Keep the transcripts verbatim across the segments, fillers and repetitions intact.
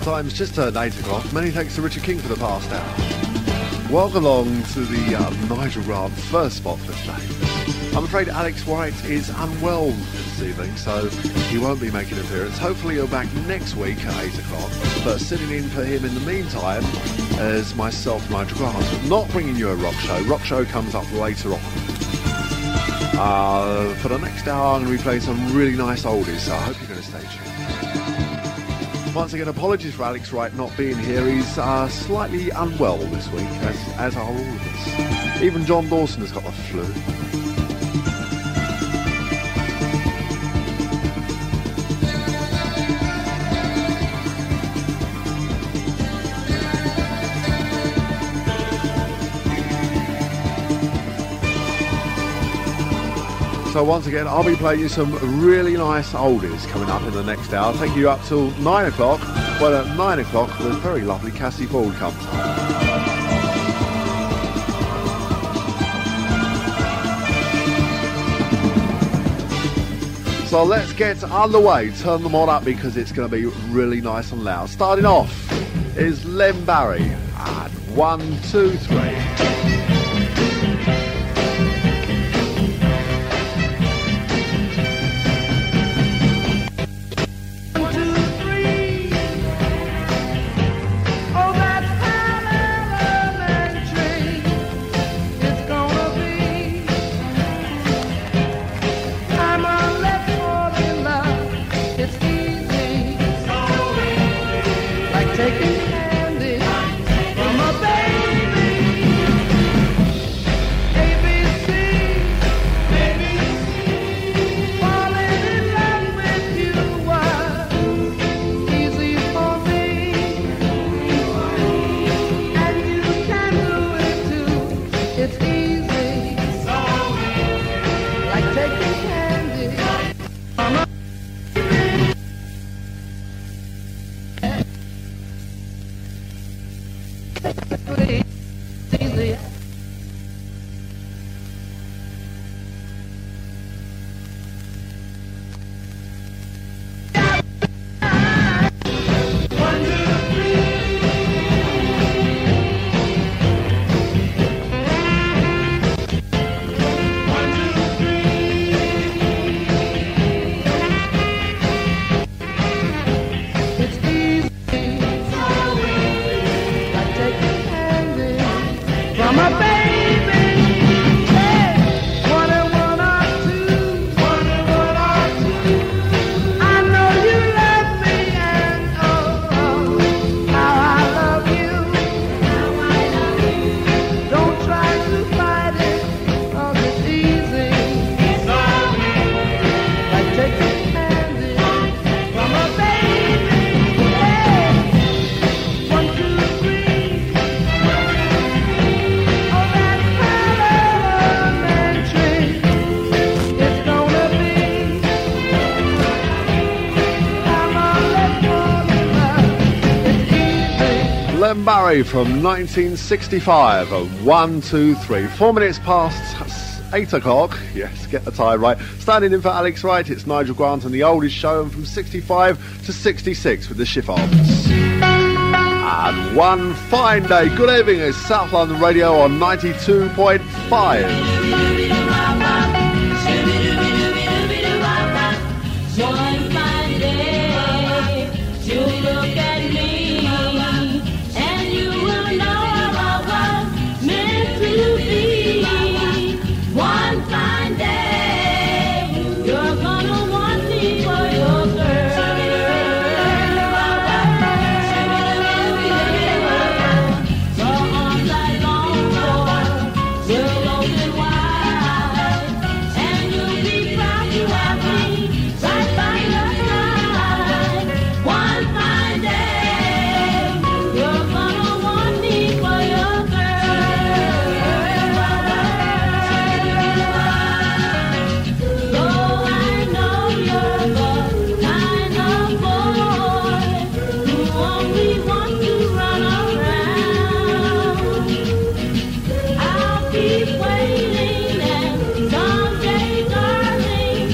time's just turned eight o'clock. Many thanks to Richard King for the past hour. Welcome along to the uh, Nigel Grant first spot for today. I'm afraid Alex Wright is unwell this evening, so he won't be making an appearance. Hopefully he'll be back next week at eight o'clock. But sitting in for him in the meantime is myself, Nigel Grant. Not bringing you a rock show. Rock show comes up later on. Uh, for the next hour, I'm going to be playing some really nice oldies, so I hope you're going to stay tuned. Once again, apologies for Alex Wright not being here. He's uh, slightly unwell this week, as, as are all of us. Even John Dawson has got the flu. So once again, I'll be playing you some really nice oldies coming up in the next hour. Take you up till nine o'clock. Well, at nine o'clock, the very lovely Cassie Ford comes on. So let's get underway. Turn them on up because it's going to be really nice and loud. Starting off is Len Barry at one, two, three. Len Barry from nineteen sixty-five, a one, two, three. Four minutes past eight o'clock. Yes, get the time right. Standing in for Alex Wright, it's Nigel Grant and the oldest show, and from sixty-five to sixty-six with the Chiffons. And one fine day. Good evening, it's South London Radio on ninety-two point five.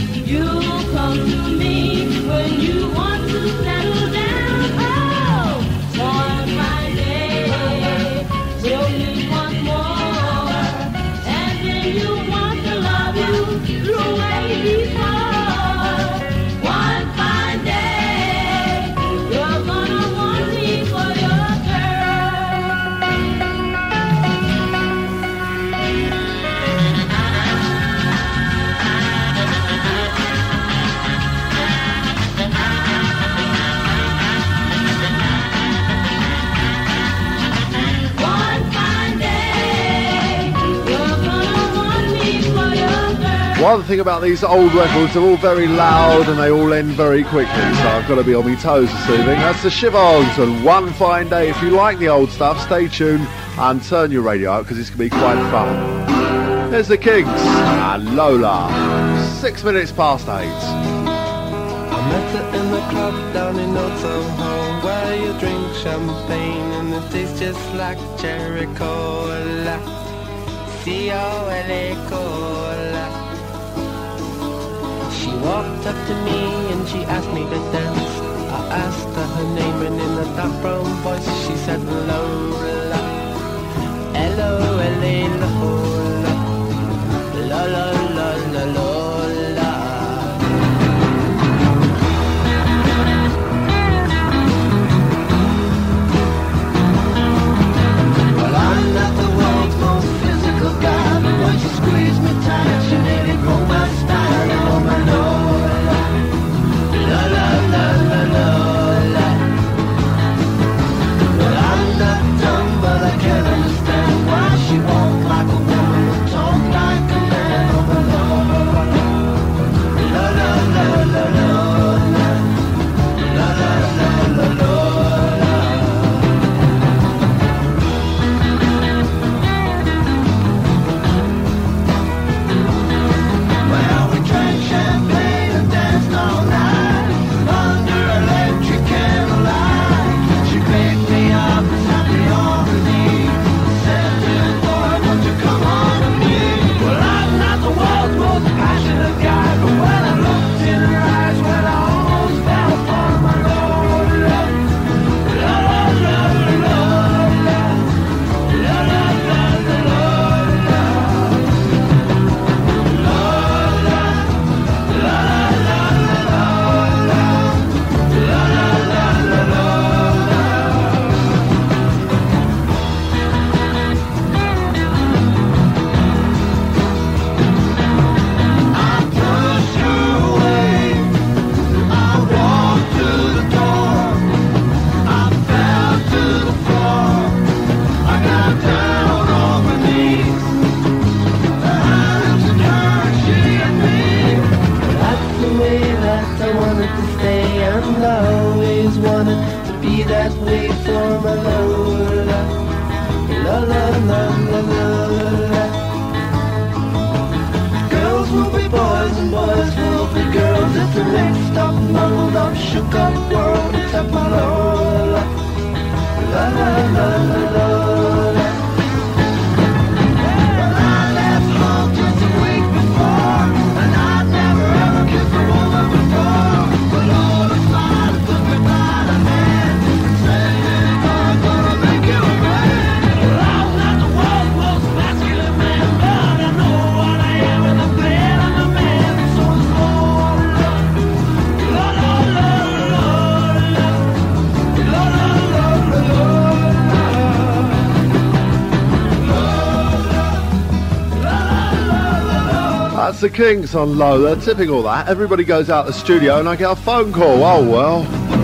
Come to me when you want to settle down. Oh, One thing about these old records, they're all very loud and they all end very quickly, so I've got to be on my toes this evening. That's the Shivongs and One Fine Day. If you like the old stuff, stay tuned and turn your radio out because it's going to be quite fun. There's the Kinks and Lola. Six minutes past eight. I met her in the club down in Old Soho, where you drink champagne and it tastes just like cherry cola. C O L A cola. She walked up to me and she asked me to dance. I asked her her name and in a dark brown voice she said Lola. L O L A Lola. Lola, Lola, Lola. Well, I'm not the world's most physical guy, but when she squeezed me tight, she nearly broke my spine. Oh, my Lola, Lola, Lola, Lola. Well, I'm not dumb, but I can't understand why she walked like a woman and talked like a man. Oh, my Lola, Lola, Lola, Lola, Lola, Lola, Lola. That's the Kinks on Lola. Typical that. Everybody goes out the studio and I get a phone call. Oh well.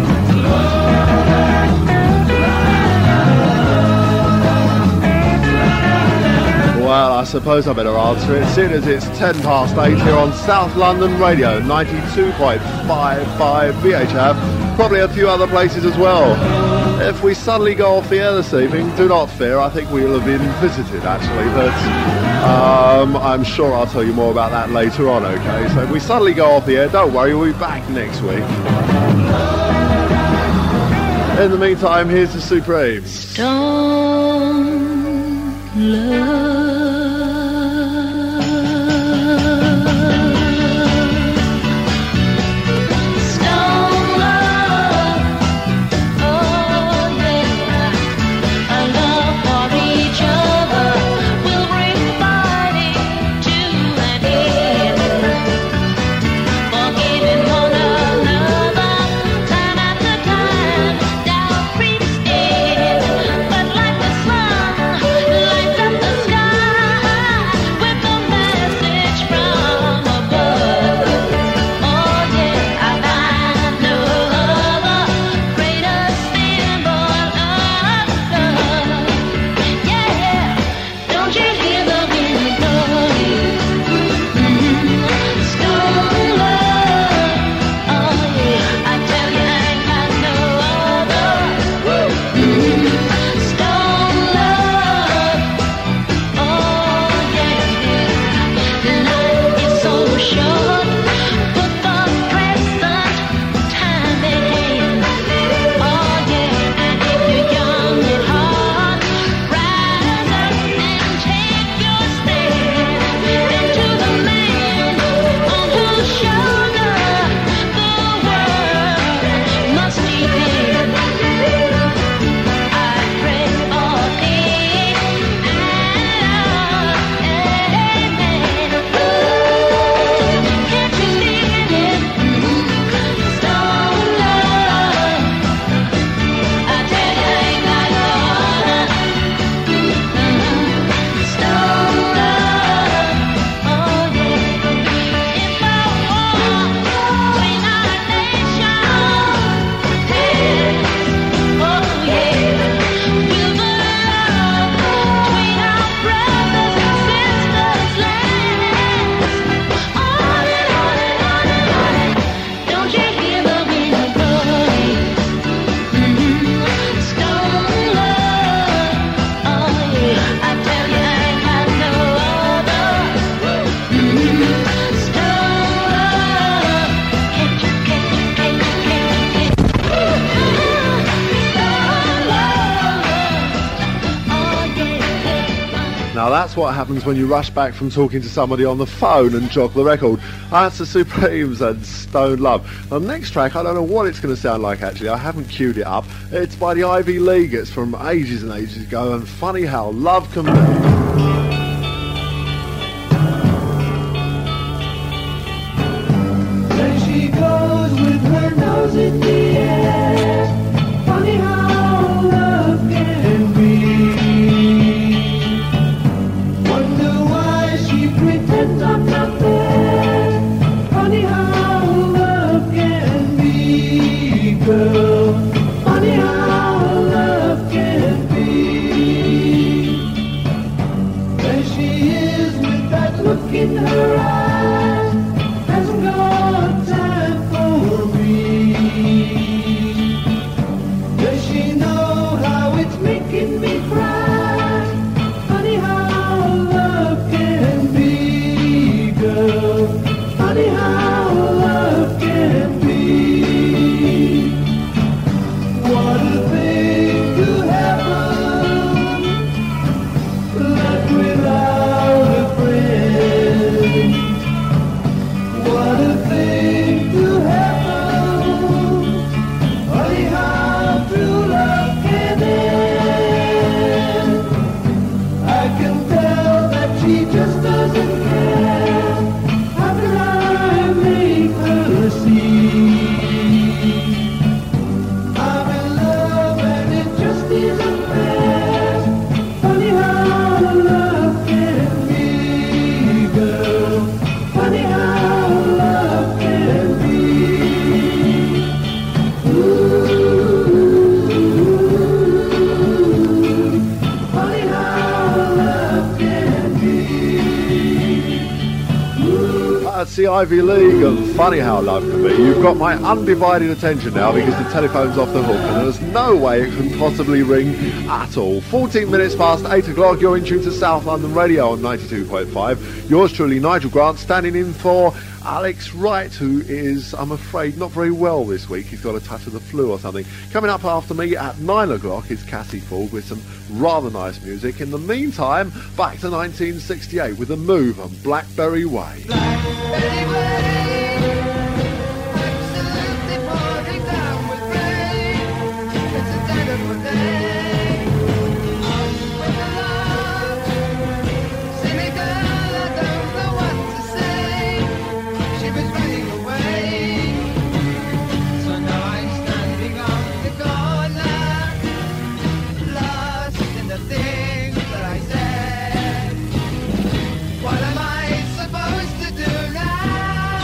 Well, I suppose I better answer it, seeing as it's ten past eight here on South London Radio, ninety-two point five five V H F, probably a few other places as well. If we suddenly go off the air this evening, do not fear, I think we'll have been visited actually, but um, I'm sure I'll tell you more about that later on, okay? So if we suddenly go off the air, don't worry, we'll be back next week. In the meantime, here's the Supremes. Stone love. Sky that's what happens when you rush back from talking to somebody on the phone and jog the record. That's the Supremes and Stone Love. The next track, I don't know what it's going to sound like actually. I haven't queued it up. It's by the Ivy League. It's from ages and ages ago, and funny how love can be. In the air, funny how love can be. Wonder why she pretends I'm not there. Funny how love can be, girl. Funny how love can be. There she is with that look in her eyes. Hasn't got time for me. Does she know how it's making me cry? Funny how love can be, girl. Funny how love can be. What a thing to happen, like without a friend. What a thing to happen. Just doesn't care. How can I make her see? I'm in love and it just isn't fair. Funny how love can be, girl. Funny how love can be. Ooh, funny how love can be. That's the Ivy League, and funny how love can be. You've got my undivided attention now because the telephone's off the hook and there's no way it can possibly ring at all. fourteen minutes past eight o'clock, you're in tune to South London Radio on ninety-two point five. Yours truly, Nigel Grant, standing in for Alex Wright, who is, I'm afraid, not very well this week. He's got a touch of the flu or something. Coming up after me at nine o'clock is Cassie Ford with some rather nice music. In the meantime, back to nineteen sixty-eight with The Move on Blackberry Way. Blackberry Way, absolutely pouring down with rain. It's a terrible day. Out for the love, silly girl, I don't know what to say. She was running away, so now I'm standing on the corner, lost in the things that I said. What am I supposed to do now?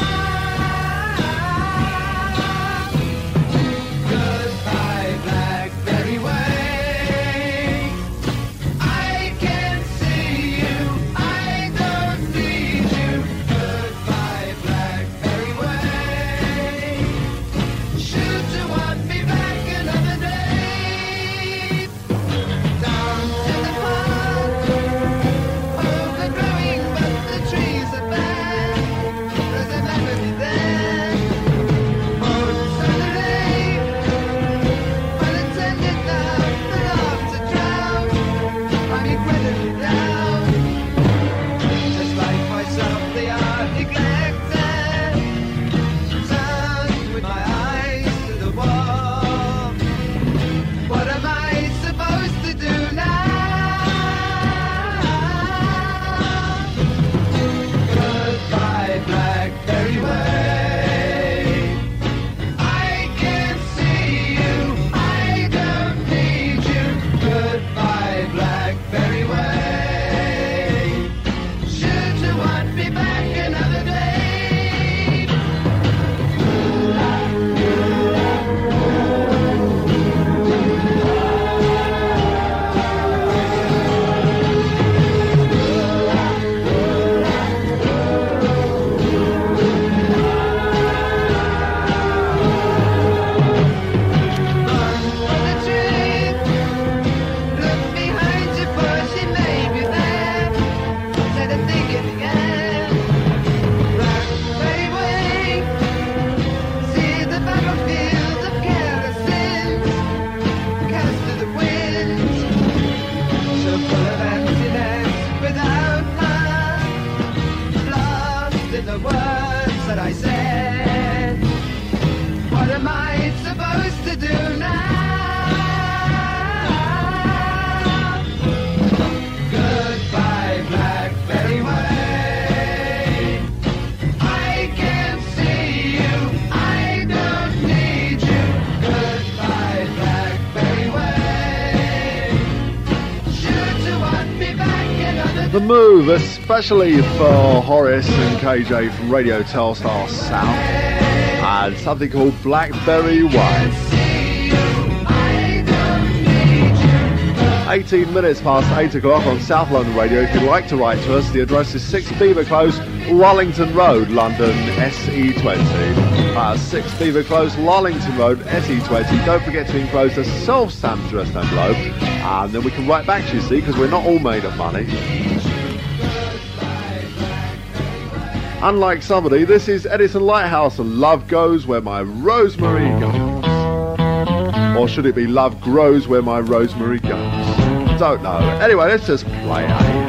supposed to do now? Goodbye, Blackberry Way. I can't see you, I don't need you. Goodbye, Blackberry Way. Should you want me back another? The Move, especially for Horace and K J from Radio Telstar South, and something called Blackberry Way. eighteen minutes past eight o'clock on South London Radio. If you'd like to write to us, the address is six Beaver Close, Wallington Road, London, S E twenty. Uh, six Beaver Close, Wallington Road, S E twenty. Don't forget to enclose a self-stamped address envelope, and then we can write back to you, see, because we're not all made of money. Unlike somebody, this is Edison Lighthouse and Love Goes Where My Rosemary Goes. Or should it be Love Grows Where My Rosemary Goes? Don't know. Anyway, let's just play, eh?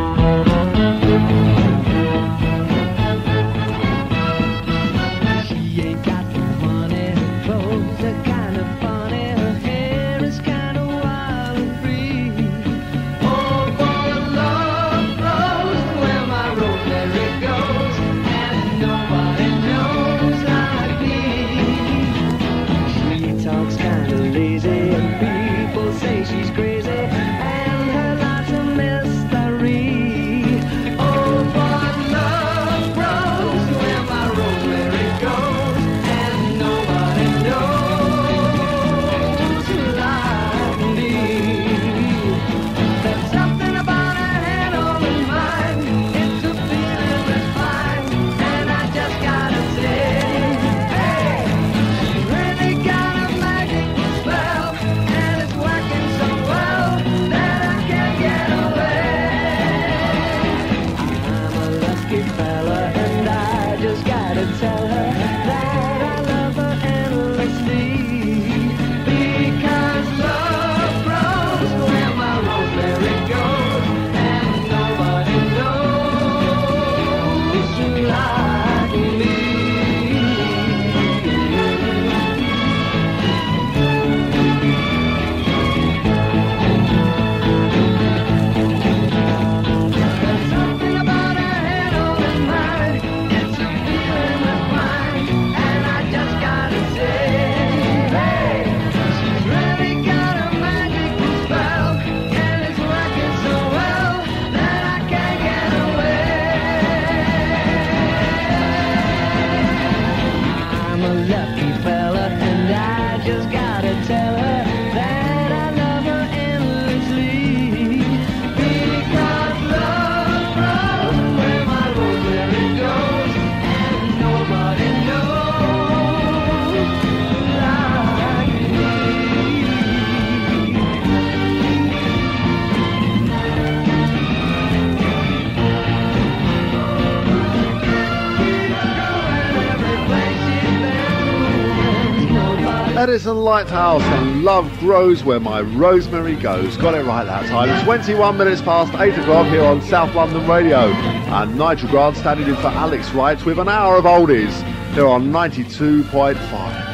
Edison Lighthouse and Love Grows Where My Rosemary Goes. Got it right that time. twenty-one minutes past eight o'clock here on South London Radio. And Nigel Grant standing in for Alex Wright with an hour of oldies here on ninety-two point five.